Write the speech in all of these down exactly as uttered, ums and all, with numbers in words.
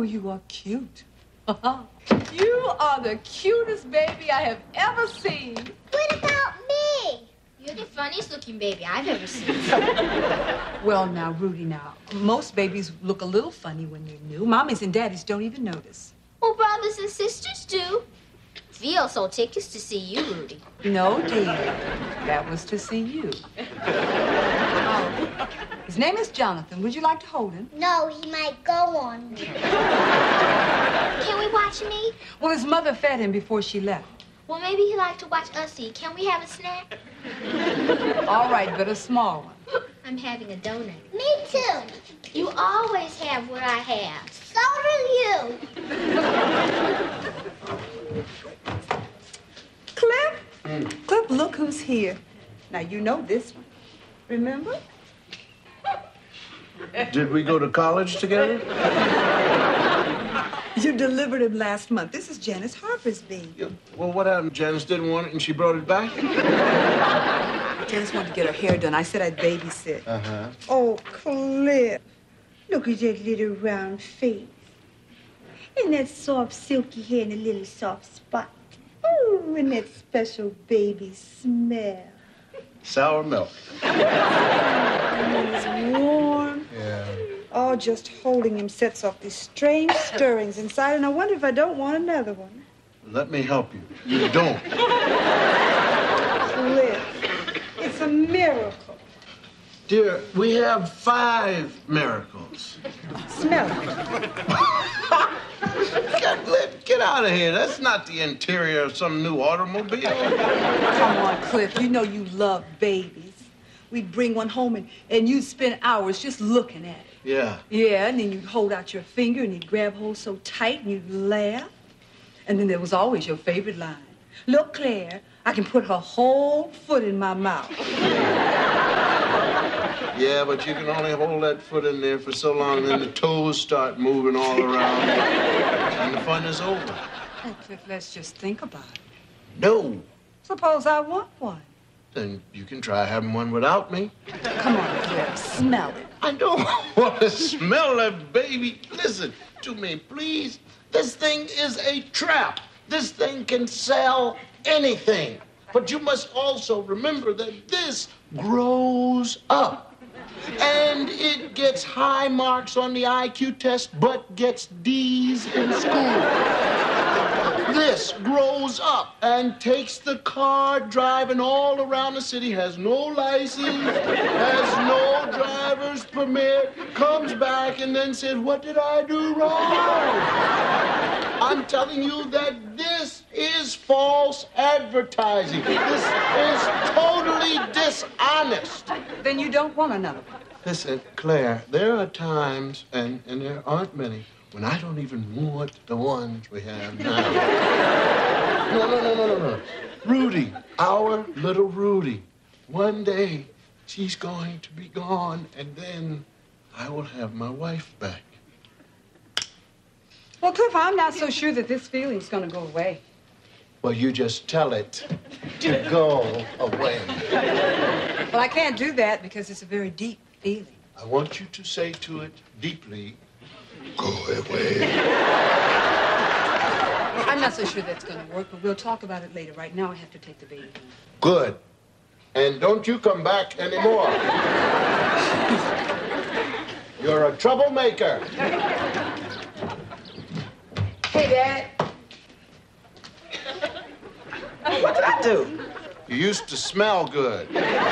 Oh, you are cute. You are the cutest baby I have ever seen. What about me? You're the funniest looking baby I've ever seen. Well, now, Rudy, now, most babies look a little funny when they're new. Mommies and daddies don't even notice. Well, brothers and sisters do. Theo sold tickets to see you, Rudy. No, dear. That was to see you. Oh. His name is Jonathan. Would you like to hold him? No, he might go on me. Can we watch me? Well, his mother fed him before she left. Well, maybe he'd like to watch us eat. Can we have a snack? All right, but a small one. I'm having a donut. Me too. You always have what I have. So do you. Clip? Mm. Clip, look who's here. Now, you know this one. Remember? Did we go to college together? You delivered him last month. This is Janice Harper's baby. Yeah, well, what happened? Janice didn't want it and she brought it back? Janice wanted to get her hair done. I said I'd babysit. Uh-huh. Oh, Clip. Look at that little round face. And that soft, silky hair and a little soft spot. Ooh, and that special baby smell. Sour milk. And it's warm. Yeah. Oh, just holding him sets off these strange stirrings inside, and I wonder if I don't want another one. Let me help you. You don't. Clip, it's a miracle. Dear, we have five miracles. Smell it. Get, let, get out of here. That's not the interior of some new automobile. Come on, Cliff. You know you love babies. We'd bring one home and, and you'd spend hours just looking at it. Yeah. Yeah, and then you'd hold out your finger and he'd grab hold so tight and you'd laugh. And then there was always your favorite line. Look, Claire, I can put her whole foot in my mouth. Yeah, but you can only hold that foot in there for so long, then the toes start moving all around, and the fun is over. Oh, Cliff, let's just think about it. No. Suppose I want one. Then you can try having one without me. Come on, Cliff, smell it. I don't want to smell that baby. Listen to me, please. This thing is a trap. This thing can sell anything. But you must also remember that this grows up. And it gets high marks on the I Q test, but gets D's in school. This grows up and takes the car driving all around the city, has no license, has no driver's permit, comes back and then says, what did I do wrong? I'm telling you that this is false advertising. This is totally dishonest. Then you don't want another one. Listen, Claire, there are times, and, and there aren't many, when I don't even want the ones we have now. No, no, no, no, no, no. Rudy, our little Rudy. One day, she's going to be gone, and then I will have my wife back. Well, Cliff, I'm not so sure that this feeling's going to go away. Well, you just tell it to go away. Well, I can't do that because it's a very deep feeling. I want you to say to it deeply, go away. I'm not so sure that's going to work, but we'll talk about it later. Right now, I have to take the baby home. Good. And don't you come back anymore. You're a troublemaker. Hey, Dad. What did I do? You used to smell good.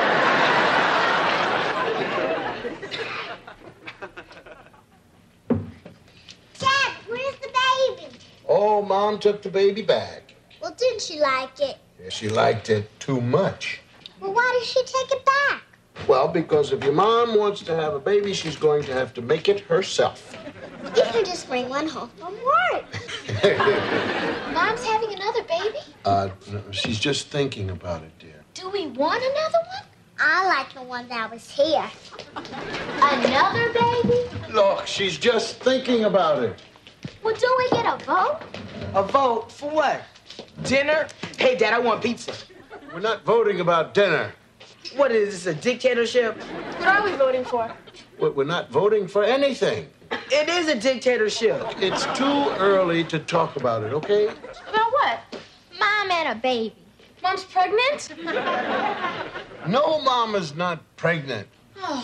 Dad, where's the baby? Oh, Mom took the baby back. Well, didn't she like it? Yeah, she liked it too much. Well, why did she take it back? Well, because if your mom wants to have a baby, she's going to have to make it herself. You can just bring one home from work. Mom's having another baby? Uh, no, she's just thinking about it, dear. Do we want another one? I like the one that was here. Another baby? Look, she's just thinking about it. Well, do we get a vote? A vote for what? Dinner? Hey, Dad, I want pizza. We're not voting about dinner. What is this, a dictatorship? What are we voting for? We're we're not voting for anything. It is a dictatorship. It's too early to talk about it, okay? About what? Mom and a baby. Mom's pregnant? No, Mama's not pregnant. Oh.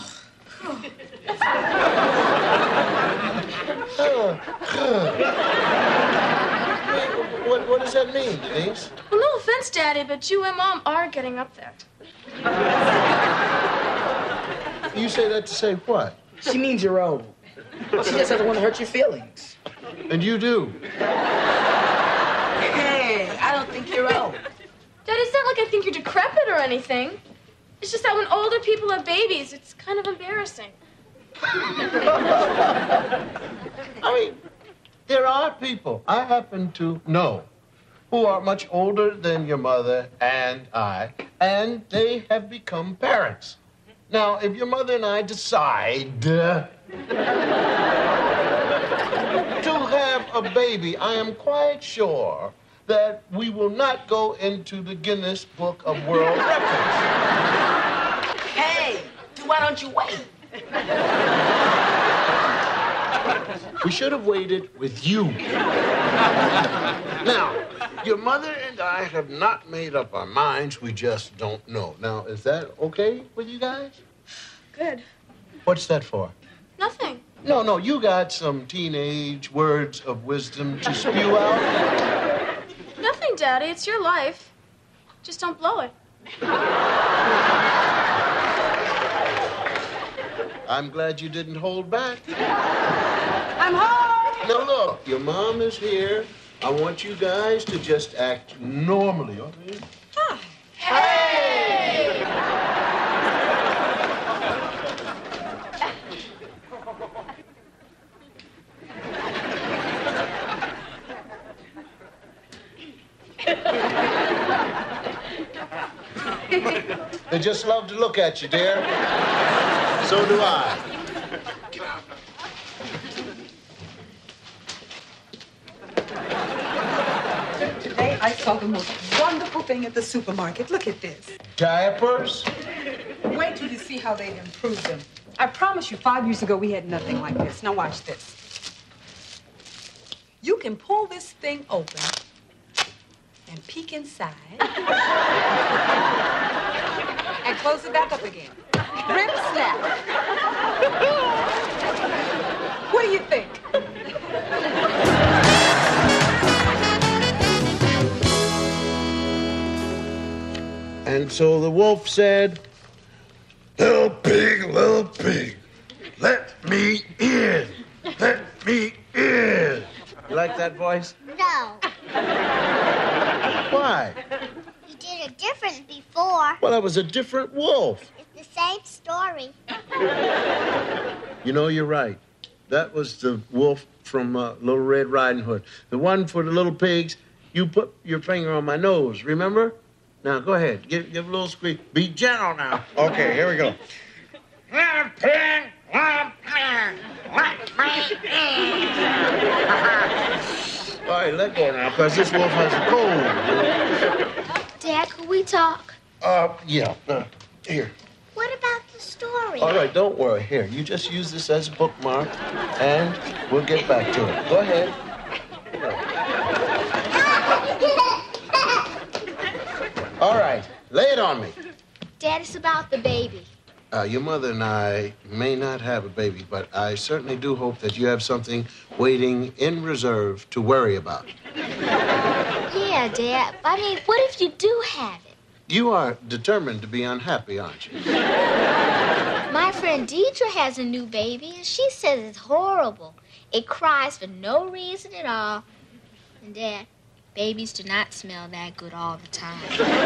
What, what does that mean, Denise? Well, no offense, Daddy, but you and Mom are getting up there. You say that to say what? She means you're old. She just doesn't want to hurt your feelings. And you do. Hey, I don't think you're old. Daddy, it's not like I think you're decrepit or anything. It's just that when older people have babies, it's kind of embarrassing. I mean, there are people I happen to know who are much older than your mother and I, and they have become parents. Now, if your mother and I decide uh, to have a baby, I am quite sure that we will not go into the Guinness Book of World Records. Hey, why don't you wait? We should have waited with you. Now, your mother and I have not made up our minds. We just don't know. Now, is that okay with you guys? Good. What's that for? Nothing. No, no, you got some teenage words of wisdom to spew out. Nothing, Daddy. It's your life. Just don't blow it. I'm glad you didn't hold back. I'm home. Now, look, your mom is here. I want you guys to just act normally, okay? Hi. Hey! They just love to look at you, dear. So do I. Get out. Today I saw the most wonderful thing at the supermarket. Look at this. Diapers? Wait till you see how they've improved them. I promise you, five years ago we had nothing like this. Now watch this. You can pull this thing open and peek inside and close it back up again. Rip snap. What do you think? And so the wolf said, "Little pig, little pig, let me in. Let me in." You like that voice? No. Why? You did it different before. Well, I was a different wolf. It's the same story. You know, you're right. That was the wolf from uh, Little Red Riding Hood. The one for the little pigs, you put your finger on my nose, remember? Now, go ahead. Give, give a little squeak. Be gentle now. Okay, here we go. Little pig, little pig, let me in. All right, let go now, because this wolf has a cold. Dad, could we talk? Uh, yeah. Uh, here. What about the story? All right, don't worry. Here, you just use this as a bookmark, and we'll get back to it. Go ahead. All right, lay it on me. Dad, it's about the baby. Uh, your mother and I may not have a baby, but I certainly do hope that you have something waiting in reserve to worry about. Yeah, Dad. I mean, what if you do have it? You are determined to be unhappy, aren't you? My friend Deidre has a new baby, and she says it's horrible. It cries for no reason at all. And, Dad, babies do not smell that good all the time.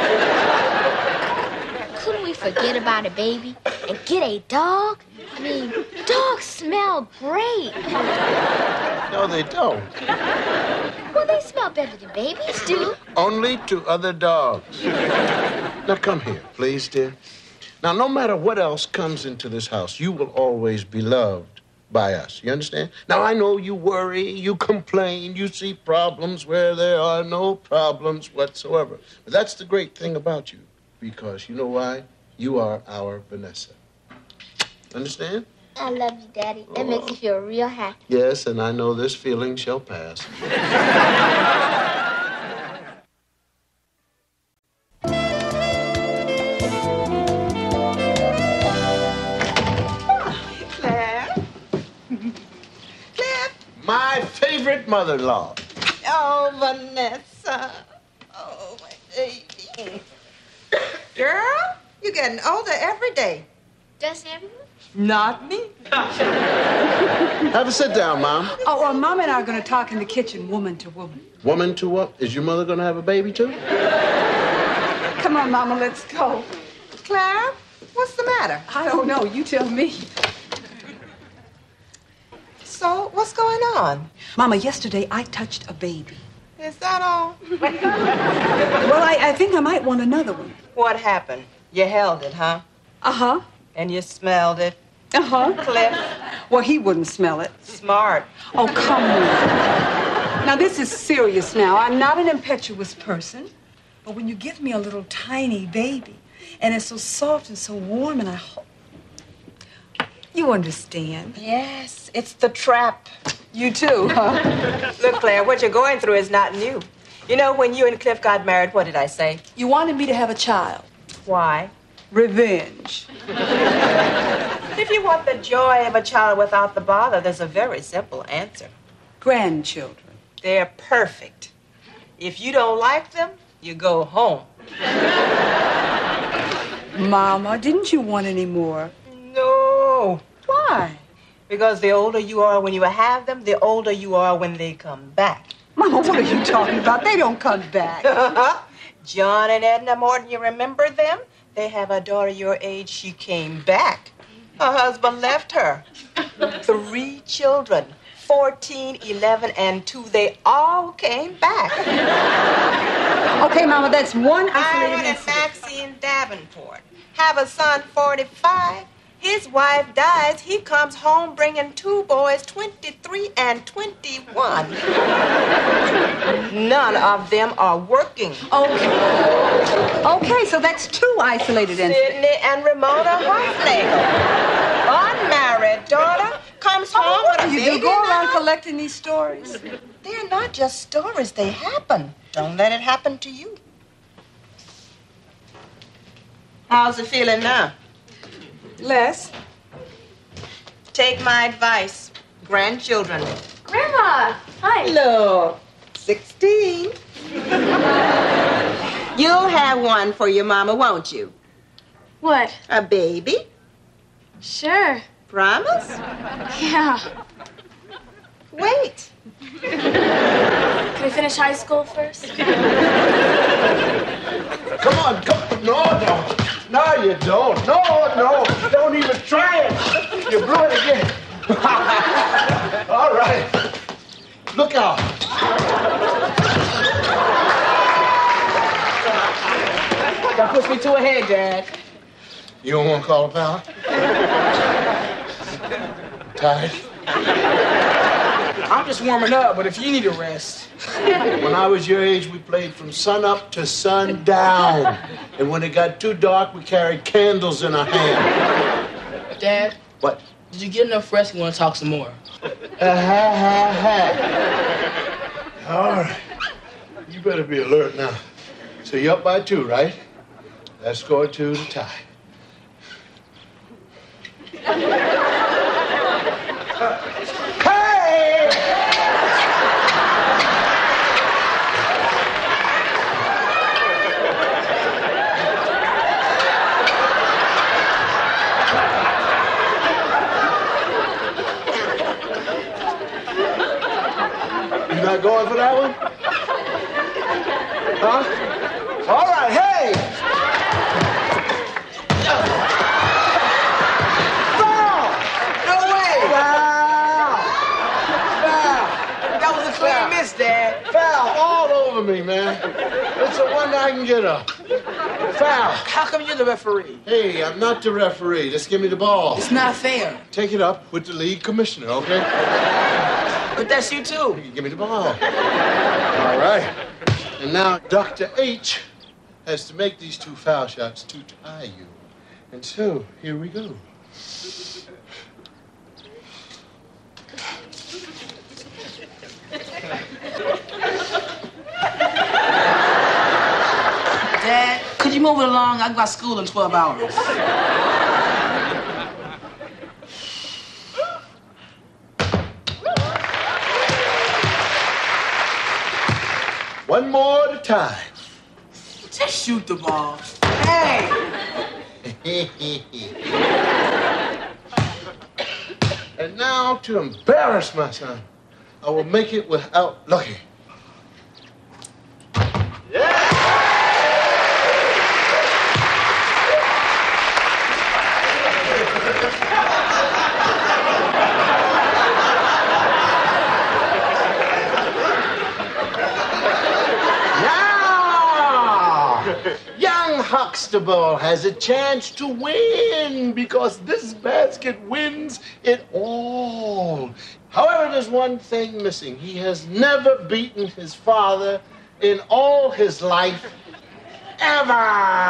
Couldn't we forget about a baby and get a dog? I mean, dogs smell great. No, they don't. Well, they smell better than babies do. Only to other dogs. Now, come here, please, dear. Now, no matter what else comes into this house, you will always be loved by us. You understand? Now, I know you worry, you complain, you see problems where there are no problems whatsoever. But that's the great thing about you, because you know why? You are our Vanessa. Understand? I love you, Daddy. That makes me feel real happy. Yes, and I know this feeling shall pass. Claire? Claire? My favorite mother-in-law. Oh, Vanessa. Oh, my baby. Girl, you're getting older every day. Does everyone? Not me. Have a sit down, Mom. Oh, well, Mom and I are going to talk in the kitchen, woman to woman. Woman to what? Is your mother going to have a baby, too? Come on, Mama, let's go. Claire, what's the matter? I don't know. You tell me. So, what's going on? Mama, yesterday I touched a baby. Is that all? Well, I, I think I might want another one. What happened? You held it, huh? Uh-huh. And you smelled it? Uh-huh. Cliff? Well, he wouldn't smell it. Smart. Oh, come on. Now, this is serious now. I'm not an impetuous person. But when you give me a little tiny baby, and it's so soft and so warm, and I hope... You understand. Yes, it's the trap. You too, huh? Look, Claire, what you're going through is not new. You know, when you and Cliff got married, what did I say? You wanted me to have a child. Why? Revenge. If you want the joy of a child without the bother, there's a very simple answer. Grandchildren. They're perfect. If you don't like them, you go home. Mama, didn't you want any more? No. Why? Because the older you are when you have them, the older you are when they come back. Mama, what are you talking about? They don't come back. John and Edna Morton, you remember them? They have a daughter your age. She came back. Her husband left her. Three children, fourteen, eleven, and two. They all came back. Okay, Mama, that's one isolated Aaron and incident. Maxine Davenport have a son, forty-five. His wife dies. He comes home bringing two boys, twenty-three and twenty-one. None of them are working. Okay. Okay, so that's two isolated incidents. Sidney and Ramona Hofnagel. Unmarried daughter comes home with a You baby do go around now. collecting these stories. They're not just stories. They happen. Don't let it happen to you. How's it feeling now? Les? Take my advice. Grandchildren. Grandma! Hi. Look, sixteen. You'll have one for your mama, won't you? What? A baby? Sure. Promise? Yeah. Wait. Can we finish high school first? Come on, come on. No, no. No, you don't. No, no. Don't even try it. You blew it again. All right. Look out. That puts me to a head, Dad. You don't want to call a pal? Tired? I'm just warming up, but if you need a rest. When I was your age, we played from sun up to sun down. And when it got too dark, we carried candles in our hand. Dad, What? did you get enough rest? We want to talk some more. Ha ha ha ha. All right. You better be alert now. So you're up by two, right? That's score two to tie. Hey! You not going for that one? Huh? All right, hey! Foul! No way! Foul! Foul! That was a clear miss, Dad. Foul all over me, man. It's the one I can get up. Foul. How come you're the referee? Hey, I'm not the referee. Just give me the ball. It's not fair. Take it up with the league commissioner, okay? But that's you, too. Give me the ball. All right. And now Doctor H has to make these two foul shots to tie you. And so, here we go. move it along. I got school in twelve hours. One more at a time. Just shoot the ball. Hey! And now, to embarrass my son, I will make it without looking. Huxtable has a chance to win because this basket wins it all. However, there's one thing missing. He has never beaten his father in all his life, ever.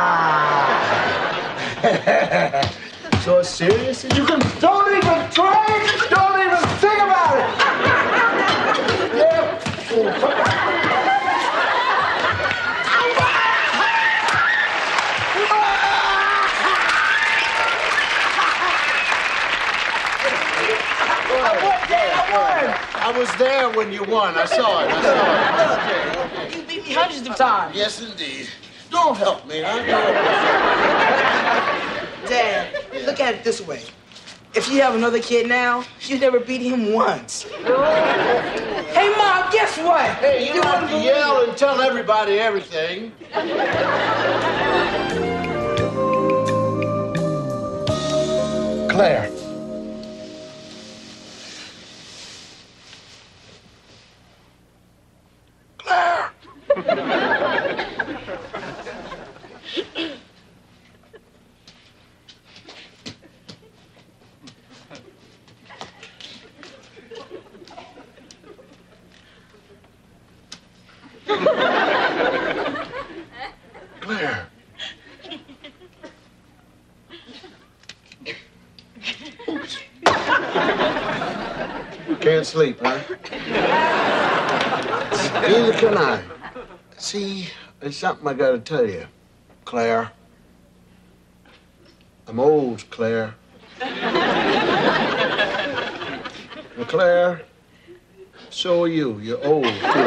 So as serious as you can. Don't even try. Don't even think about it. Yeah. I was there when you won. I saw it. I saw it. You beat me hundreds of times. Yes, indeed. Don't help me. I Dad, yeah. Look at it this way. If you have another kid now, you never beat him once. Hey, Mom, guess what? Hey, you, you don't have to yell and tell everybody everything. Claire. Claire. Can't sleep, huh? Neither can I. See, there's something I gotta tell you, Claire. I'm old, Claire. And Claire, so are you. You're old, too.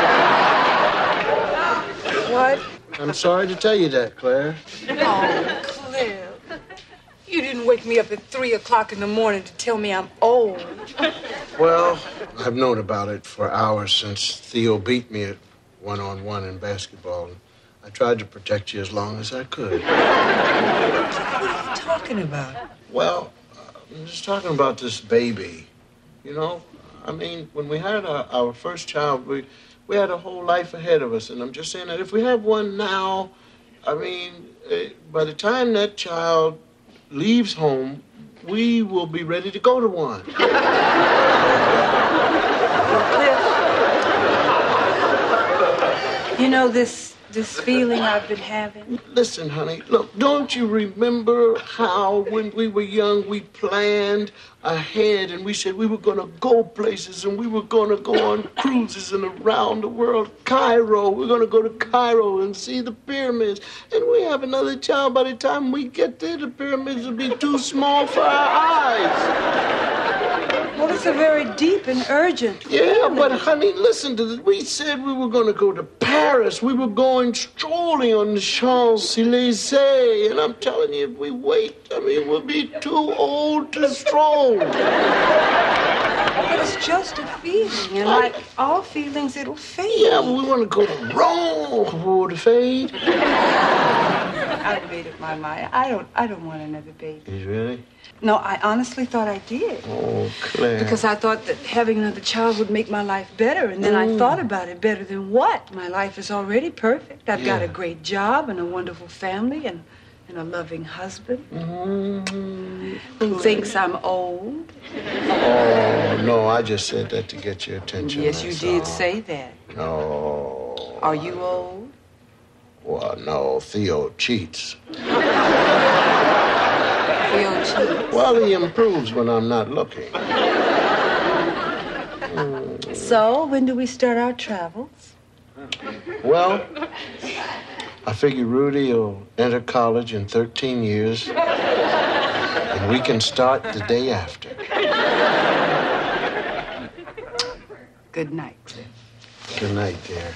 What? I'm sorry to tell you that, Claire. Oh, Cliff. You didn't wake me up at three o'clock in the morning to tell me I'm old. Well, I've known about it for hours since Theo beat me at one-on-one in basketball. And I tried to protect you as long as I could. What are you talking about? Well, I'm just talking about this baby. You know, I mean, when we had our, our first child, we, we had a whole life ahead of us. And I'm just saying that if we have one now, I mean, uh, by the time that child leaves home, we will be ready to go to one. You know this this feeling I've been having? Listen, honey, look, don't you remember how when we were young we planned ahead and we said we were going to go places and we were going to go on cruises and around the world. Cairo, we're going to go to Cairo and see the pyramids. And we have another child. By the time we get there, the pyramids will be too small for our eyes. Well, it's a very deep and urgent Yeah, feeling. but honey, listen to this. We said we were going to go to Paris. We were going strolling on the Champs-Élysées. And I'm telling you, if we wait, I mean, we'll be too old to stroll. But it's just a feeling, and like all feelings, it'll fade. Yeah, we want to go to Rome for the fade. I've made up my mind. I don't. I don't want another baby. You really? No, I honestly thought I did. Oh, Claire. Because I thought that having another child would make my life better. And then mm. I thought about it. Better than what? My life is already perfect. I've yeah. got a great job and a wonderful family and, and a loving husband mm. who thinks I'm old. Oh, no, I just said that to get your attention. Yes, you did all. say that. No. Are you old? Well, no, Theo cheats. Theo cheats? Well, he improves when I'm not looking. So, when do we start our travels? Well, I figure Rudy will enter college in thirteen years, and we can start the day after. Good night, Cliff. Good night, dear.